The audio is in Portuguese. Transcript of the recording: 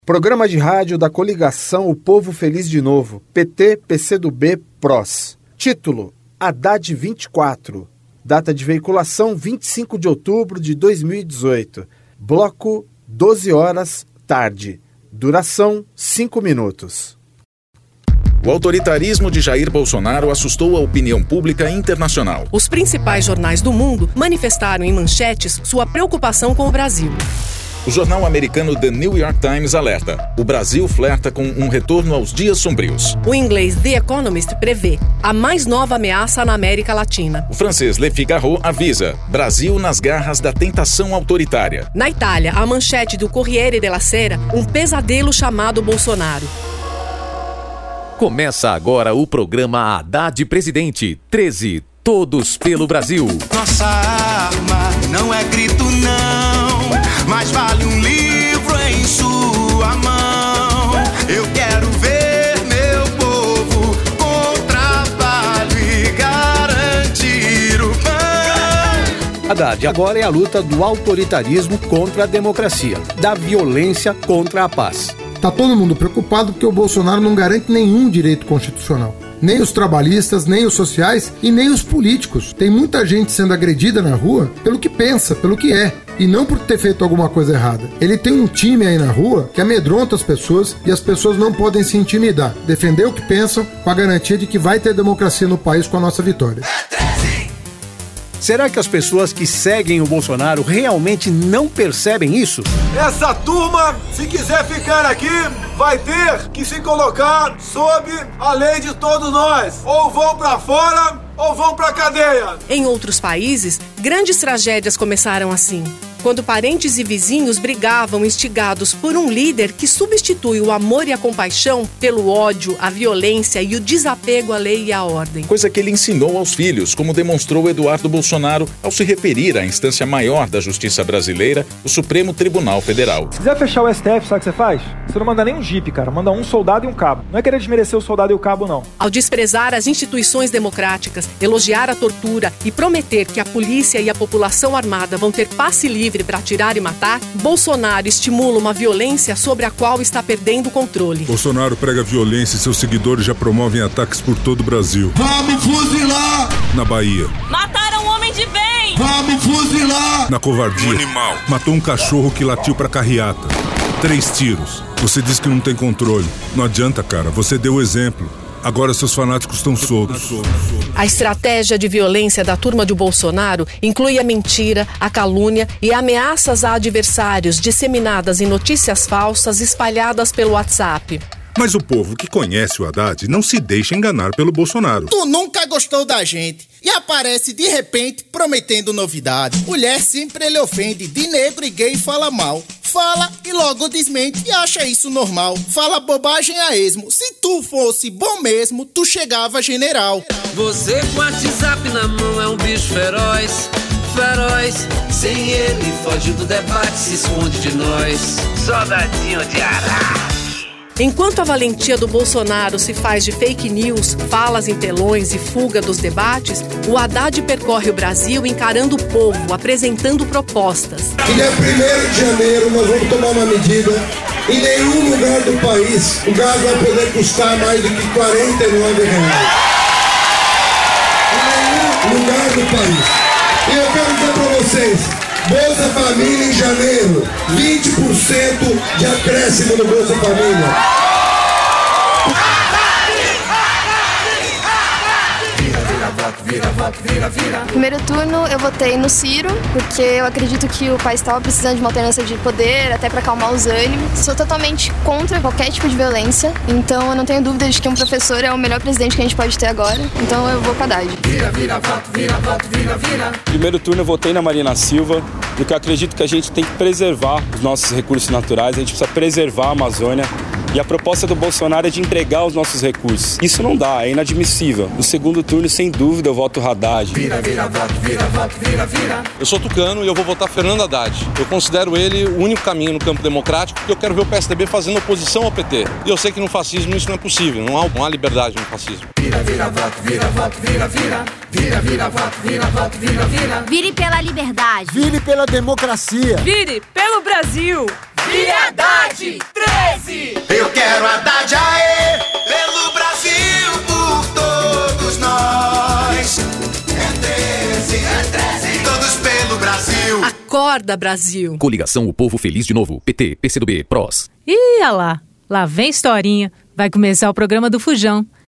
Programa de rádio da coligação O Povo Feliz de Novo, PT, PCdoB, PROS. Título: Haddad 24. Data de veiculação 25 de outubro de 2018. Bloco 12 horas, tarde. Duração 5 minutos. O autoritarismo de Jair Bolsonaro assustou a opinião pública internacional. Os principais jornais do mundo manifestaram em manchetes sua preocupação com o Brasil. O jornal americano The New York Times alerta: o Brasil flerta com um retorno aos dias sombrios. O inglês The Economist prevê a mais nova ameaça na América Latina. O francês Le Figaro avisa: Brasil nas garras da tentação autoritária. Na Itália, a manchete do Corriere della Sera, um pesadelo chamado Bolsonaro. Começa agora o programa Haddad Presidente 13, todos pelo Brasil. Nossa arma não é grito não, mas vale um livro em sua mão. Eu quero ver meu povo com trabalho e garantir o pão. Haddad, agora é a luta do autoritarismo contra a democracia, da violência contra a paz. Tá todo mundo preocupado porque o Bolsonaro não garante nenhum direito constitucional. Nem os trabalhistas, nem os sociais e nem os políticos. Tem muita gente sendo agredida na rua pelo que pensa, pelo que é, e não por ter feito alguma coisa errada. Ele tem um time aí na rua que amedronta as pessoas e as pessoas não podem se intimidar. Defender o que pensam com a garantia de que vai ter democracia no país com a nossa vitória. Será que as pessoas que seguem o Bolsonaro realmente não percebem isso? Essa turma, se quiser ficar aqui, vai ter que se colocar sob a lei de todos nós. Ou vão pra fora, ou vão pra cadeia. Em outros países, grandes tragédias começaram assim. Quando parentes e vizinhos brigavam instigados por um líder que substitui o amor e a compaixão pelo ódio, a violência e o desapego à lei e à ordem. Coisa que ele ensinou aos filhos, como demonstrou Eduardo Bolsonaro ao se referir à instância maior da justiça brasileira, o Supremo Tribunal Federal. Se quiser fechar o STF, sabe o que você faz? Você não manda nem um jipe, cara. Manda um soldado e um cabo. Não é querer desmerecer o soldado e o cabo, não. Ao desprezar as instituições democráticas, elogiar a tortura e prometer que a polícia e a população armada vão ter passe livre para atirar e matar, Bolsonaro estimula uma violência sobre a qual está perdendo o controle. Bolsonaro prega violência e seus seguidores já promovem ataques por todo o Brasil. Vamos fuzilar! Na Bahia. Mataram um homem de bem! Vamos fuzilar! Na covardia. Um animal. Matou um cachorro que latiu pra carreata. 3 tiros. Você diz que não tem controle. Não adianta, cara. Você deu o exemplo. Agora seus fanáticos estão soltos. A estratégia de violência da turma de Bolsonaro inclui a mentira, a calúnia e ameaças a adversários disseminadas em notícias falsas espalhadas pelo WhatsApp. Mas o povo que conhece o Haddad não se deixa enganar pelo Bolsonaro. Tu nunca gostou da gente e aparece de repente prometendo novidade. Mulher sempre ele ofende, de negro e gay fala mal. Fala e logo desmente e acha isso normal. Fala bobagem a esmo. Se tu fosse bom mesmo, tu chegava general. Você com o WhatsApp na mão é um bicho feroz. Feroz, sem ele foge do debate, se esconde de nós. Soldadinho de Araque. Enquanto a valentia do Bolsonaro se faz de fake news, falas em telões e fuga dos debates, o Haddad percorre o Brasil encarando o povo, apresentando propostas. E dia 1º de janeiro nós vamos tomar uma medida. Em nenhum lugar do país o gás vai poder custar mais do que R$49. Em nenhum lugar do país. E eu quero dizer para vocês, Bolsa Família em janeiro, 20% de acréscimo no Bolsa Família. Primeiro turno eu votei no Ciro, porque eu acredito que o país estava precisando de uma alternância de poder, até para acalmar os ânimos. Sou totalmente contra qualquer tipo de violência, então eu não tenho dúvida de que um professor é o melhor presidente que a gente pode ter agora, então eu vou com a Haddad. Primeiro turno eu votei na Marina Silva, porque eu acredito que a gente tem que preservar os nossos recursos naturais, a gente precisa preservar a Amazônia. E a proposta do Bolsonaro é de entregar os nossos recursos. Isso não dá, é inadmissível. No segundo turno, sem dúvida, eu voto Haddad. Eu sou tucano e eu vou votar Fernando Haddad. Eu considero ele o único caminho no campo democrático, porque eu quero ver o PSDB fazendo oposição ao PT. E eu sei que no fascismo isso não é possível, não há liberdade no fascismo. Vire pela liberdade. Vire pela democracia. Vire pelo Brasil. E Haddad 13. Eu quero Haddad, aê, pelo Brasil, por todos nós. É 13, todos pelo Brasil. Acorda, Brasil. Coligação O Povo Feliz de Novo. PT, PCdoB, PROS. Ih, olha lá vem historinha. Vai começar o programa do Fujão.